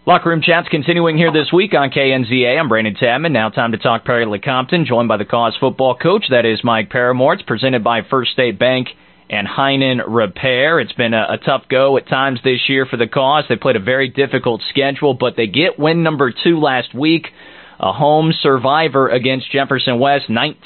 Locker Room Chat's continuing here this week on KNZA. I'm Brandon Tadman. Now time to talk Perry Lecompton, joined by the Cause football coach. That is Mike Paramore. It's presented by First State Bank and Heinen Repair. It's been a tough go at times this year for the Cause. They played a very difficult schedule, but they get win number 2 last week. A home survivor against Jefferson West,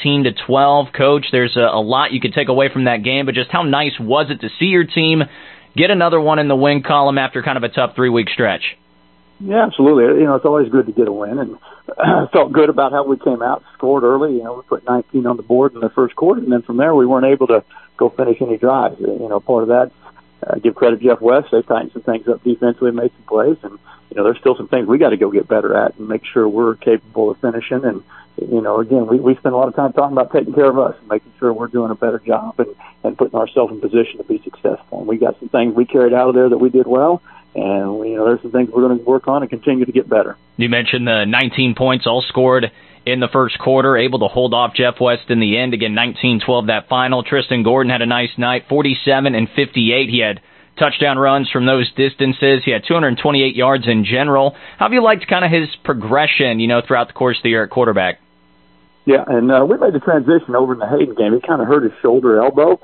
19-12. Coach, there's a lot you could take away from that game, but just how nice was it to see your team get another one in the win column after kind of a tough 3-week stretch? Yeah, absolutely. You know, it's always good to get a win, and felt good about how we came out, scored early. You know, we put 19 on the board in the first quarter, and then from there we weren't able to go finish any drives. You know, part of that, give credit to Jeff West. They tightened some things up defensively, made some plays, and, you know, there's still some things we got to go get better at and make sure we're capable of finishing. And, you know, again, we spend a lot of time talking about taking care of us and making sure we're doing a better job and putting ourselves in position to be successful. And we got some things we carried out of there that we did well. And, you know, there's some things we're going to work on and continue to get better. You mentioned the 19 points all scored in the first quarter, able to hold off Jeff West in the end. Again, 19-12 that final. Tristan Gordon had a nice night, 47 and 58. He had touchdown runs from those distances. He had 228 yards in general. How have you liked kind of his progression, you know, throughout the course of the year at quarterback? Yeah, and we made the transition over in the Hayden game. He kind of hurt his shoulder elbow,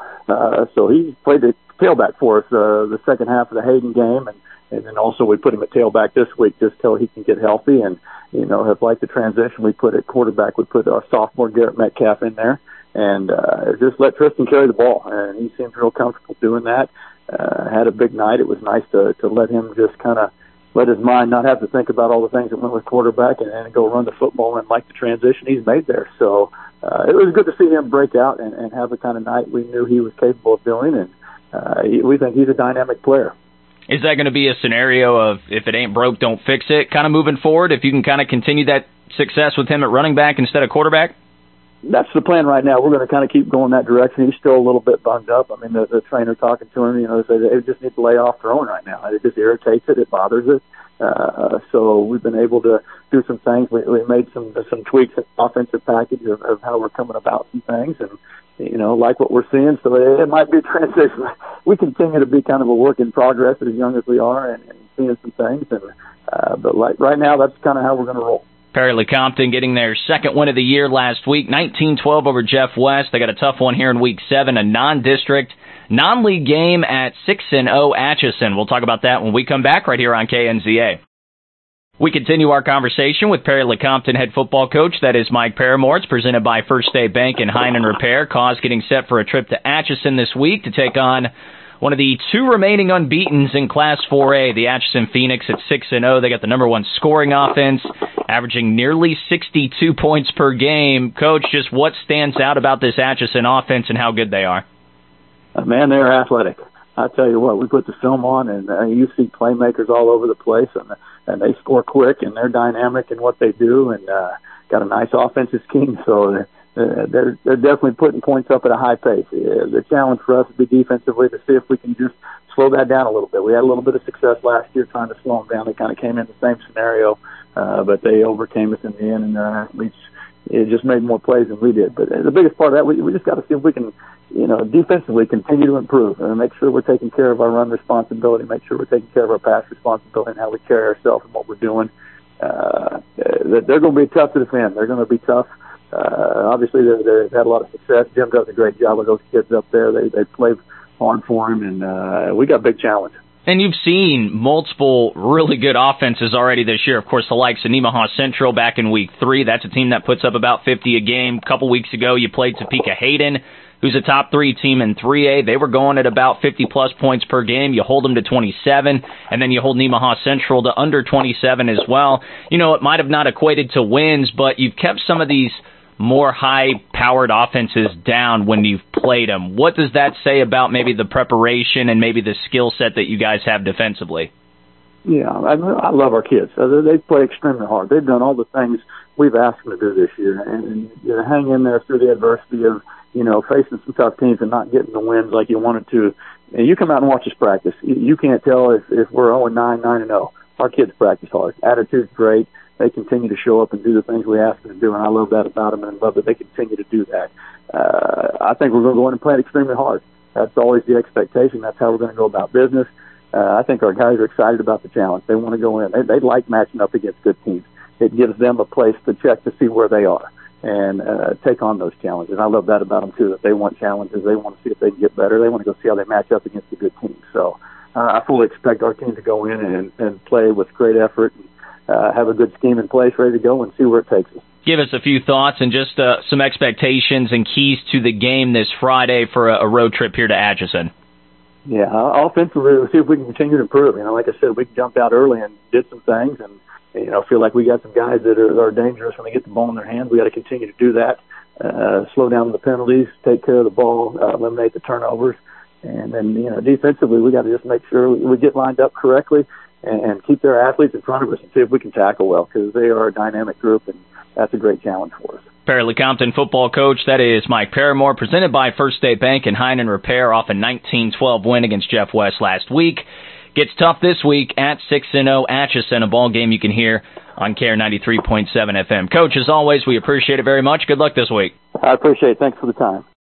so he played the tailback for us the second half of the Hayden game, and then also we put him at tailback this week just till he can get healthy. And, you know, have liked the transition. We put at quarterback, we put our sophomore Garrett Metcalf in there, and just let Tristan carry the ball. And he seemed real comfortable doing that. Had a big night. It was nice to let him just kind of let his mind not have to think about all the things that went with quarterback and go run the football and like the transition he's made there. So it was good to see him break out and have the kind of night we knew he was capable of doing. And we think he's a dynamic player. Is that going to be a scenario of if it ain't broke, don't fix it kind of moving forward, if you can kind of continue that success with him at running back instead of quarterback? That's the plan right now. We're going to kind of keep going that direction. He's still a little bit bunged up. I mean, the trainer talking to him, you know, said they just need to lay off throwing right now. It just irritates it. It bothers it. So we've been able to do some things. We made some tweaks in the offensive package of how we're coming about some things, and, you know, like what we're seeing. So it might be a transition. We continue to be kind of a work in progress as young as we are and seeing some things. But like right now, that's kind of how we're going to roll. Perry Lecompton getting their second win of the year last week, 19-12 over Jeff West. They got a tough one here in Week 7, a non-district, non-league game at 6-0 Atchison. We'll talk about that when we come back right here on KNZA. We continue our conversation with Perry Lecompton head football coach. That is Mike Paramore. It's presented by First State Bank and Heinen Repair. Cause getting set for a trip to Atchison this week to take on one of the 2 remaining unbeatens in Class 4A, the Atchison Phoenix at 6-0. They got the number 1 scoring offense, averaging nearly 62 points per game. Coach, just what stands out about this Atchison offense and how good they are? Man, they're athletic. I tell you what, we put the film on, and you see playmakers all over the place, and they score quick, and they're dynamic in what they do, and got a nice offensive scheme, so they're definitely putting points up at a high pace. The challenge for us would be defensively to see if we can just slow that down a little bit. We had a little bit of success last year trying to slow them down. They kind of came in the same scenario, but they overcame us in the end, and their athletes just made more plays than we did. But the biggest part of that, we just got to see if we can, you know, defensively continue to improve and make sure we're taking care of our run responsibility, make sure we're taking care of our pass responsibility and how we carry ourselves and what we're doing. They're going to be tough to defend. They're going to be tough. Obviously, they've had a lot of success. Jim does a great job with those kids up there. They play hard for him, and we got a big challenge. And you've seen multiple really good offenses already this year. Of course, the likes of Nemaha Central back in Week 3. That's a team that puts up about 50 a game. A couple weeks ago, you played Topeka Hayden, who's a top 3 team in 3A. They were going at about 50-plus points per game. You hold them to 27, and then you hold Nemaha Central to under 27 as well. You know, it might have not equated to wins, but you've kept some of these more high-powered offenses down when you've played them. What does that say about maybe the preparation and maybe the skill set that you guys have defensively? Yeah, I love our kids. They play extremely hard. They've done all the things we've asked them to do this year, and you hang in there through the adversity of, you know, facing some tough teams and not getting the wins like you wanted to. And you come out and watch us practice. You can't tell if we're 0-9, 9-0. Our kids practice hard. Attitude's great. They continue to show up and do the things we ask them to do, and I love that about them, and I love that they continue to do that. I think we're going to go in and play it extremely hard. That's always the expectation. That's how we're going to go about business. I think our guys are excited about the challenge. They want to go in. They like matching up against good teams. It gives them a place to check to see where they are and take on those challenges. I love that about them, too, that they want challenges. They want to see if they can get better. They want to go see how they match up against a good team. So I fully expect our team to go in and play with great effort and have a good scheme in place, ready to go and see where it takes us. Give us a few thoughts and just some expectations and keys to the game this Friday for a road trip here to Atchison. Yeah, offensively, we'll see if we can continue to improve. Like I said, we jumped out early and did some things and, feel like we got some guys that are dangerous when they get the ball in their hands. We got to continue to do that, slow down the penalties, take care of the ball, eliminate the turnovers. And then, defensively, we got to just make sure we get lined up correctly and keep their athletes in front of us and see if we can tackle well, because they are a dynamic group, and that's a great challenge for us. Fairleigh Compton football coach, that is Mike Paramore, presented by First State Bank and Heinen Repair, off a 19-12 win against Jeff West last week. Gets tough this week at 6-0 Atchison, a ball game you can hear on KARE 93.7 FM. Coach, as always, we appreciate it very much. Good luck this week. I appreciate it. Thanks for the time.